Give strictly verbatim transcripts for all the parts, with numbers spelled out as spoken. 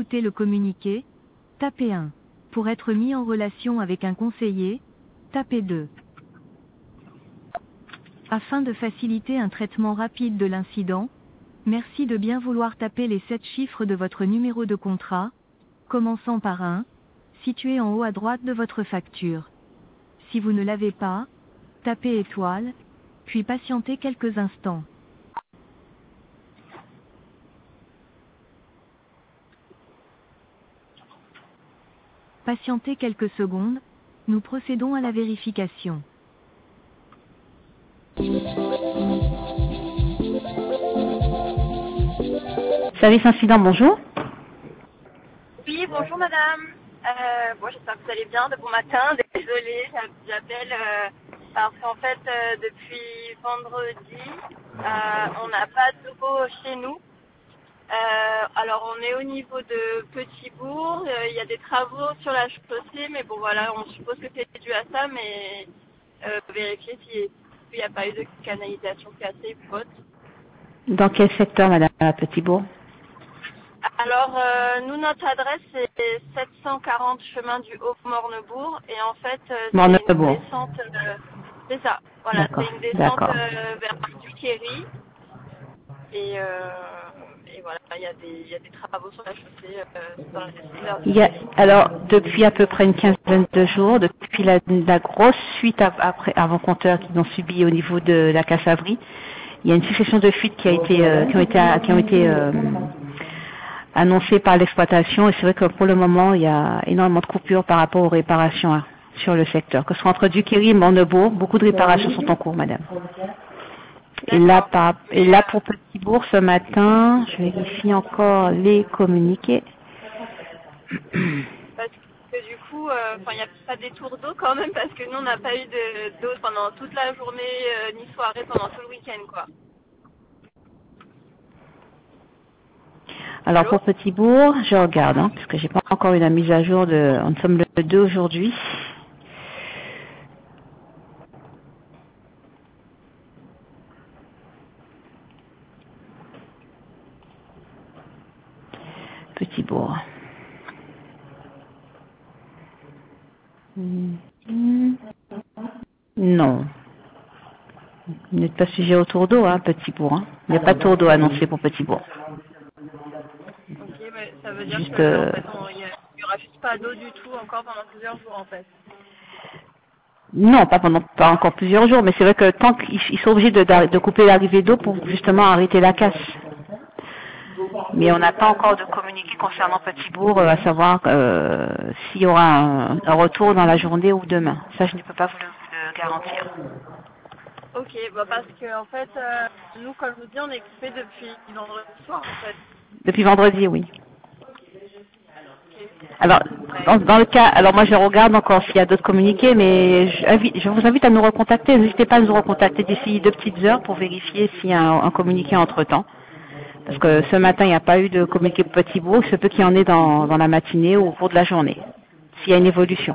écouter le communiqué, tapez un. Pour être mis en relation avec un conseiller, tapez deux. Afin de faciliter un traitement rapide de l'incident, merci de bien vouloir taper les sept chiffres de votre numéro de contrat, commençant par un, situé en haut à droite de votre facture. Si vous ne l'avez pas, tapez étoile, puis patientez quelques instants. Patientez quelques secondes, nous procédons à la vérification. Service incident, bonjour. Oui, bonjour madame. Euh, bon, j'espère que vous allez bien, de bon matin. Désolée, j'appelle euh, parce qu'en fait, euh, depuis vendredi, euh, on n'a pas d'eau chez nous. Euh, alors, on est au niveau de Petit-Bourg. Euh, Il y a des travaux sur la chaussée, mais bon, voilà, on suppose que c'est dû à ça, mais euh, vérifier s'il n'y a pas eu de canalisation cassée ou autre. Dans quel secteur, madame, à Petit-Bourg? Alors, euh, nous, notre adresse, c'est sept cent quarante chemin du Haut-Mornebourg. Et en fait, euh, c'est une Mornebourg. descente... Euh, c'est ça, voilà, D'accord, c'est une descente d'accord. euh, vers Duquery. Et, euh, et voilà, il y, a des- il y a des travaux sur la chaussée euh, dans la descente vers Il y a, Duquery. alors, depuis à peu près une quinzaine de jours, depuis la, la grosse suite à- après avant compteur qu'ils ont subi au niveau de la Cassavrie, il y a une succession de fuites qui a été, euh, qui ont été, qui ont été euh, annoncées par l'exploitation. Et c'est vrai que pour le moment, il y a énormément de coupures par rapport aux réparations hein, sur le secteur. Que ce soit entre Duquery et Mornebourg, beaucoup de réparations sont en cours, madame. Et là, D'accord. par, et Mais, là, euh, pour Petit-Bourg, ce matin, je vérifie encore les communiqués. parce que du coup, euh, enfin, il n'y a pas des tours d'eau quand même, parce que nous, on n'a pas eu de- d'eau pendant toute la journée, euh, ni soirée, pendant tout le week-end, quoi. Alors, Allô? pour Petit-Bourg, je regarde, hein, parce que j'ai pas encore eu la mise à jour de, nous sommes le deux aujourd'hui. Petit-Bourg. Hmm, hmm. Non. Vous n'êtes pas sujet au tour d'eau, hein, Petit-Bourg. Hein. Il n'y a pas de tour d'eau annoncé pour Petit-Bourg. Ok, mais ça veut dire Juste, que en euh, fait, on- il n'y aura juste pas d'eau du tout encore pendant plusieurs jours, en fait. non, pas pendant pas encore plusieurs jours, mais c'est vrai que tant qu'ils ils sont obligés de, de couper l'arrivée d'eau pour justement arrêter la casse. Mais on n'a pas encore de communiqué concernant Petit-Bourg, euh, à savoir euh, s'il y aura un, un retour dans la journée ou demain. Ça, je ne peux pas vous le, le garantir. Ok, bah parce que en fait, euh, nous, comme je vous dis, on est occupés depuis vendredi soir, en fait. Depuis vendredi, oui. Ok. Alors, Bah dans, dans le écoutez, cas, alors moi je regarde encore s'il y a d'autres communiqués, mais je, invite- je vous invite à nous recontacter. N'hésitez pas à nous recontacter d'ici deux petites heures pour vérifier s'il y a un, un communiqué entre-temps. Parce que ce matin, il n'y a pas eu de communiqué de Petit-Bourg. Il se peut qu'il y en ait dans, dans la matinée ou au cours de la journée, s'il y a une évolution.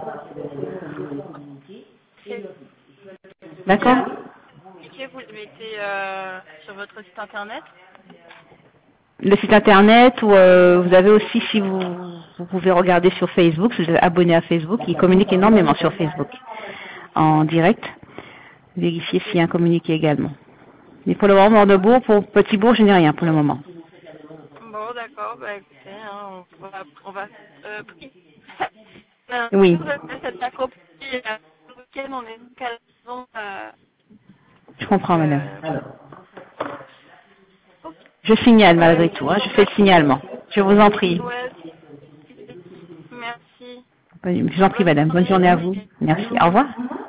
ok. Et D'accord? euh, communiqué, vous le mettez euh, sur votre site internet. Le site internet, ou euh, vous avez aussi, si vous, vous pouvez regarder sur Facebook, si vous êtes abonné à Facebook, il communique énormément sur Facebook, en direct. Vérifiez s'il y a un communiqué également. Mais pour le moment, Mornebourg, pour Petit-Bourg, je n'ai rien pour le moment. Bon, d'accord, bah écoutez, hein, on va, on va euh, euh, Oui, cette accroupie, euh, le week-end, on est jusqu'à la maison, euh, je donc, comprends, madame. euh, ok. Je signale Bah malgré écoutez, tout, je hein, vous je fais le remercie. signalement. Je vous en prie. Ouais, merci. Je vous en prie, Bonne madame. Bonne journée. journée à vous. Merci. Au revoir.